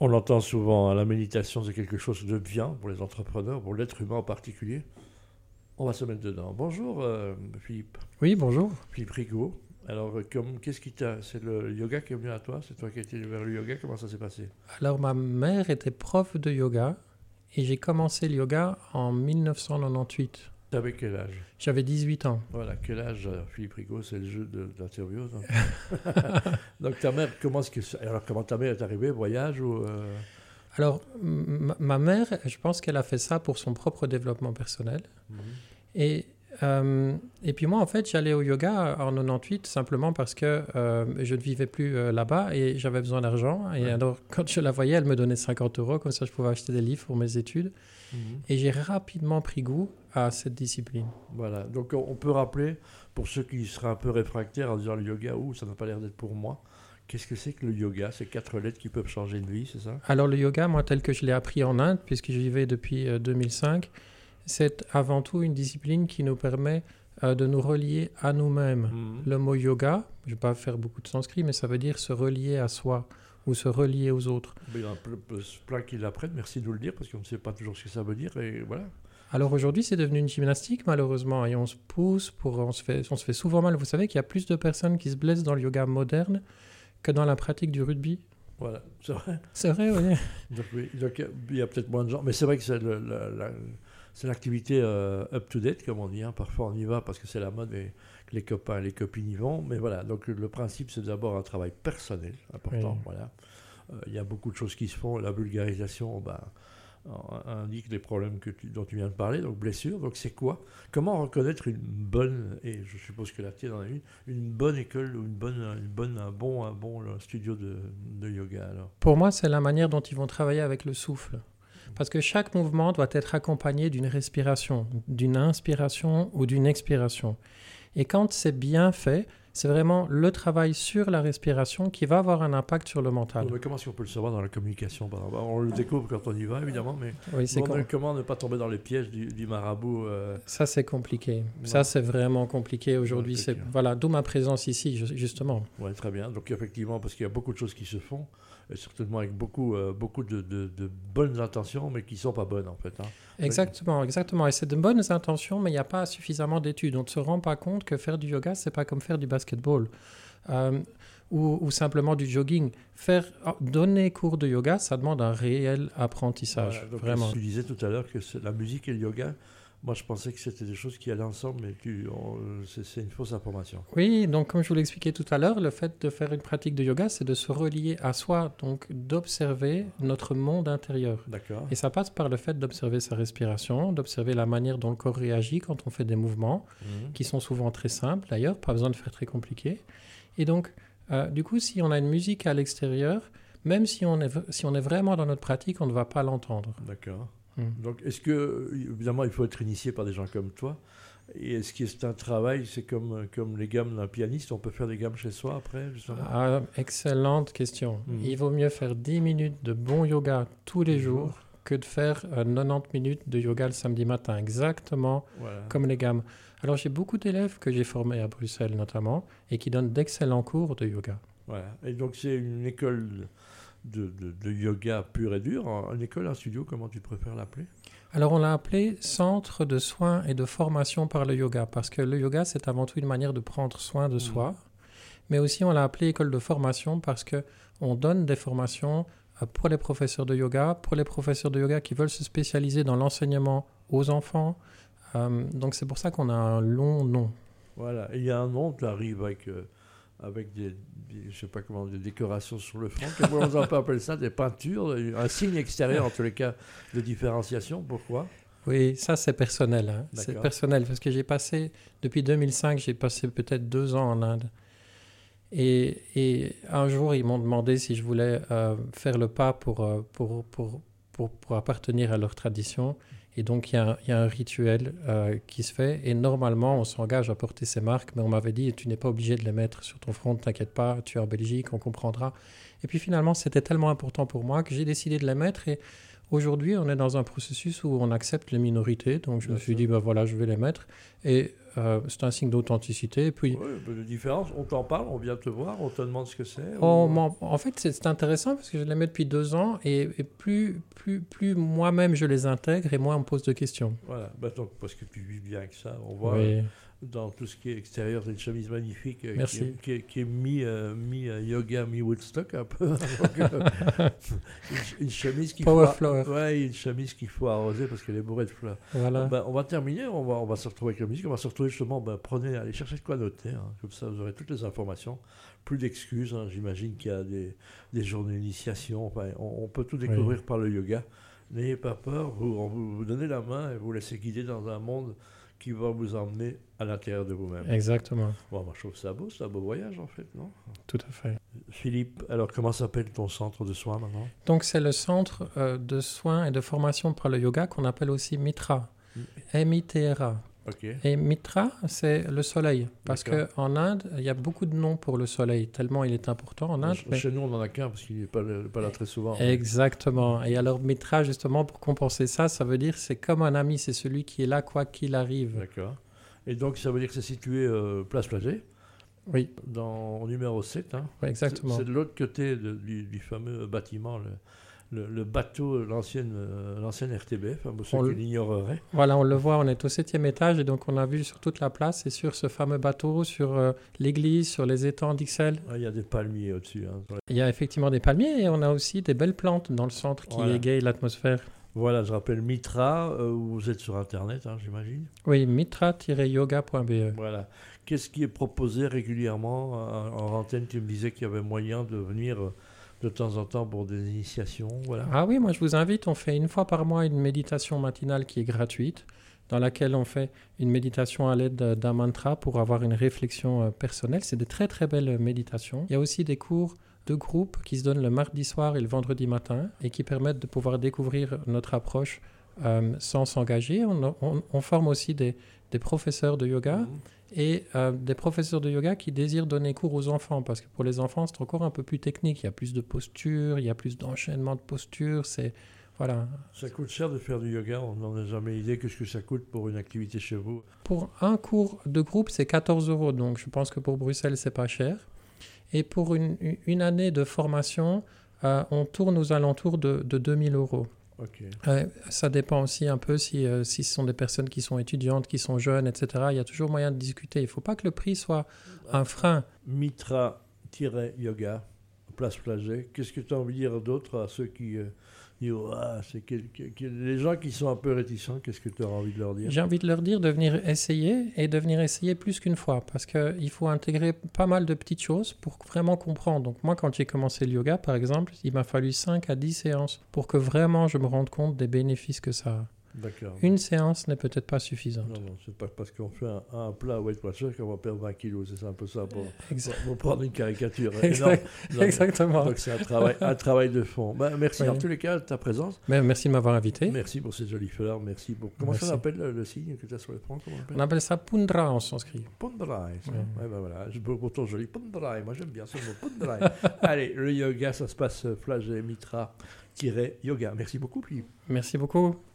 On entend souvent, hein, la méditation, c'est quelque chose de bien pour les entrepreneurs, pour l'être humain en particulier. On va se mettre dedans. Bonjour Philippe, Oui, bonjour. Philippe Rigaud. Alors, qu'est-ce qui t'a... C'est le yoga qui est venu à toi? C'est toi qui as été vers le yoga? Comment ça s'est passé? Alors, ma mère était prof de yoga et j'ai commencé le yoga en 1998. T'avais quel âge? J'avais 18 ans. Voilà, quel âge, Philippe Rigaud? C'est le jeu d'interview. Donc, donc ta mère, comment ta mère est arrivée? Voyage ou... Alors, ma mère, je pense qu'elle a fait ça pour son propre développement personnel. Mhm. Et, et puis moi, en fait, j'allais au yoga en 98 simplement parce que je ne vivais plus là-bas et j'avais besoin d'argent. Et Ouais. alors, quand je la voyais, elle me donnait 50 euros, comme ça je pouvais acheter des livres pour mes études. Mhm. Et j'ai rapidement pris goût à cette discipline. Voilà, donc on peut rappeler, pour ceux qui seraient un peu réfractaires en disant le yoga, ça n'a pas l'air d'être pour moi. Qu'est-ce que c'est que le yoga? C'est 4 lettres qui peuvent changer une vie, c'est ça? Alors le yoga, moi tel que je l'ai appris en Inde, puisque j'y vais depuis 2005, c'est avant tout une discipline qui nous permet de nous relier à nous-mêmes. Mhm. Le mot yoga, je ne vais pas faire beaucoup de sanskrit, mais ça veut dire se relier à soi ou se relier aux autres. Mais il y en a plein qui l'apprennent, merci de nous le dire, parce qu'on ne sait pas toujours ce que ça veut dire, et voilà. Alors aujourd'hui, c'est devenu une gymnastique malheureusement, et on se pousse, on se fait souvent mal. Vous savez qu'il y a plus de personnes qui se blessent dans le yoga moderne que dans la pratique du rugby. Voilà, c'est vrai. C'est vrai, oui. Donc, oui, donc, il y a peut-être moins de gens, mais c'est vrai que c'est l'activité up-to-date, comme on dit, hein. Parfois on y va parce que c'est la mode et que les copains et les copines y vont, mais voilà, donc le principe c'est d'abord un travail personnel, important, Oui. voilà. Il y a beaucoup de choses qui se font, la vulgarisation indique les problèmes dont tu viens de parler, donc blessures, donc c'est quoi? Comment reconnaître une bonne, et je suppose que la tienne en a une bonne école ou un bon studio de yoga alors? Pour moi, c'est la manière dont ils vont travailler avec le souffle. Parce que chaque mouvement doit être accompagné d'une respiration, d'une inspiration ou d'une expiration. Et quand c'est bien fait, c'est vraiment le travail sur la respiration qui va avoir un impact sur le mental. Mais comment est-ce qu'on peut le savoir dans la communication par exemple? On le découvre quand on y va évidemment, mais Oui, comment ne pas tomber dans les pièges du marabout Ça, c'est compliqué. Ouais. Ça, c'est vraiment compliqué aujourd'hui. Ouais, C'est... Voilà, d'où ma présence ici, justement. Oui, très bien. Donc effectivement, parce qu'il y a beaucoup de choses qui se font, et certainement avec beaucoup de bonnes intentions, mais qui ne sont pas bonnes en fait, hein. Exactement, exactement. Et c'est de bonnes intentions, mais il n'y a pas suffisamment d'études. On ne se rend pas compte que faire du yoga, c'est pas comme faire du basketball ou simplement du jogging. Donner cours de yoga, ça demande un réel apprentissage. Voilà, donc, vraiment. tu disais tout à l'heure que la musique et le yoga, moi je pensais que c'était des choses qui allaient ensemble, mais c'est une fausse information. Oui, donc comme je vous l'expliquais tout à l'heure, le fait de faire une pratique de yoga, c'est de se relier à soi, donc d'observer notre monde intérieur. D'accord. Et ça passe par le fait d'observer sa respiration, d'observer la manière dont le corps réagit quand on fait des mouvements, qui sont souvent très simples d'ailleurs, pas besoin de faire très compliqué. Et donc, du coup, si on a une musique à l'extérieur, même si on est vraiment dans notre pratique, on ne va pas l'entendre. D'accord. Donc, est-ce que, évidemment, il faut être initié par des gens comme toi, et est-ce que c'est un travail, c'est comme les gammes d'un pianiste, on peut faire des gammes chez soi après, justement? Excellente question. Il vaut mieux faire 10 minutes de bon yoga tous les jours que de faire 90 minutes de yoga le samedi matin, exactement comme les gammes. Alors, j'ai beaucoup d'élèves que j'ai formés à Bruxelles notamment, et qui donnent d'excellents cours de yoga. Voilà. Et donc, c'est une école de yoga pur et dur, une école, un studio, comment tu préfères l'appeler? Alors on l'a appelé Centre de soins et de formation par le yoga, parce que le yoga c'est avant tout une manière de prendre soin de soi, mais aussi on l'a appelé école de formation parce qu'on donne des formations pour les professeurs de yoga, qui veulent se spécialiser dans l'enseignement aux enfants, donc c'est pour ça qu'on a un long nom. Voilà, et il y a un nom qui arrive avec je sais pas comment, des décorations sur le front. Comment on peut appeler ça? Des peintures, un signe extérieur en tous les cas de différenciation. Pourquoi? Oui, ça c'est personnel. Hein. C'est personnel parce que depuis 2005, j'ai passé peut-être 2 ans en Inde. Et un jour, ils m'ont demandé si je voulais faire le pas pour appartenir à leur tradition. Et donc, il y a un rituel qui se fait. Et normalement, on s'engage à porter ces marques. Mais on m'avait dit, tu n'es pas obligé de les mettre sur ton front, ne t'inquiète pas, tu es en Belgique, on comprendra. Et puis finalement, c'était tellement important pour moi que j'ai décidé de les mettre. Et aujourd'hui, on est dans un processus où on accepte les minorités. Donc, je me suis dit, voilà, je vais les mettre. Et c'est un signe d'authenticité. Et puis, De différence, on t'en parle, on vient te voir, on te demande ce que c'est. en fait, c'est intéressant parce que je les mets depuis 2 ans et plus moi-même je les intègre et moins on me pose de questions. Voilà, donc, parce que tu vis bien avec ça. On voit dans tout ce qui est extérieur, c'est une chemise magnifique qui est mi-yoga, mi-Woodstock un peu. Donc, une chemise qu'il une chemise qu'il faut arroser parce qu'elle est bourrée de fleurs. Voilà. On va terminer, on va se retrouver avec la musique, on va se retrouver justement, allez chercher de quoi noter, hein, comme ça vous aurez toutes les informations, plus d'excuses, hein, j'imagine qu'il y a des journées d'initiation, on peut tout découvrir par le yoga. N'ayez pas peur, vous donnez la main et vous laissez guider dans un monde qui va vous emmener à l'intérieur de vous-même. Exactement. Bon, moi, je trouve ça beau, c'est un beau voyage en fait, non? Tout à fait. Philippe, alors comment s'appelle ton centre de soins maintenant? Donc c'est le centre de soins et de formation par le yoga qu'on appelle aussi Mitra, M-I-T-R-A. Okay. Et Mitra, c'est le soleil. Parce qu'en Inde, il y a beaucoup de noms pour le soleil, tellement il est important en Inde. Chez nous, on n'en a qu'un parce qu'il n'est pas là très souvent. Exactement. Et alors Mitra, justement, pour compenser ça, ça veut dire c'est comme un ami, c'est celui qui est là quoi qu'il arrive. D'accord. Et donc, ça veut dire que c'est situé Place Flagey? Oui. Au numéro 7. Hein. Oui, exactement. C'est de l'autre côté du fameux bâtiment, le bateau, l'ancienne RTBF, pour ceux qui l'ignoreraient. Voilà, on le voit, on est au 7e étage et donc on a vu sur toute la place et sur ce fameux bateau, sur l'église, sur les étangs d'Ixelles. Il y a des palmiers au-dessus. Hein. Il y a effectivement des palmiers et on a aussi des belles plantes dans le centre qui égayent l'atmosphère. Voilà, je rappelle Mitra, vous êtes sur Internet, hein, j'imagine. Oui, mitra-yoga.be. Voilà. Qu'est-ce qui est proposé régulièrement en antenne? Tu me disais qu'il y avait moyen de venir de temps en temps pour des initiations. Voilà. Ah oui, moi je vous invite, on fait 1 fois par mois une méditation matinale qui est gratuite, dans laquelle on fait une méditation à l'aide d'un mantra pour avoir une réflexion personnelle. C'est de très très belles méditations. Il y a aussi des cours de groupe qui se donnent le mardi soir et le vendredi matin et qui permettent de pouvoir découvrir notre approche sans s'engager. On forme aussi des professeurs de yoga et des professeurs de yoga qui désirent donner cours aux enfants parce que pour les enfants, c'est encore un peu plus technique. Il y a plus de postures, il y a plus d'enchaînement de postures. Voilà. Ça coûte cher de faire du yoga, on n'en a jamais idée. Qu'est-ce que ça coûte pour une activité chez vous? Pour un cours de groupe, c'est 14 €. Donc je pense que pour Bruxelles, c'est pas cher. Et pour une année de formation, on tourne aux alentours de 2000 €. Okay. Ça dépend aussi un peu si ce sont des personnes qui sont étudiantes, qui sont jeunes, etc. Il y a toujours moyen de discuter. Il ne faut pas que le prix soit un frein. Mitra-yoga, Place Flagey. Qu'est-ce que tu as envie de dire d'autre à ceux qui disent les gens qui sont un peu réticents, qu'est-ce que tu as envie de leur dire? J'ai envie de leur dire de venir essayer et de venir essayer plus qu'une fois parce qu'il faut intégrer pas mal de petites choses pour vraiment comprendre. Donc moi, quand j'ai commencé le yoga, par exemple, il m'a fallu 5 à 10 séances pour que vraiment je me rende compte des bénéfices que ça a. D'accord. Une séance n'est peut-être pas suffisante. Non, c'est pas parce qu'on fait un plat Weight Watchers qu'on va perdre 20 kilos. C'est un peu ça pour prendre une caricature. Exactement. Donc c'est un travail de fond. Merci en tous les cas de ta présence. Merci de m'avoir invité. Merci pour ces jolies fleurs. Merci pour... Comment ça s'appelle le signe que tu as sur le front? On appelle ça Pundra en sanskrit. Pundra. Voilà. Pour ton joli Pundra. Moi j'aime bien ce mot Pundra. Allez, le yoga, ça se passe Flagey Mitra-yoga. Merci beaucoup, Philippe. Merci beaucoup.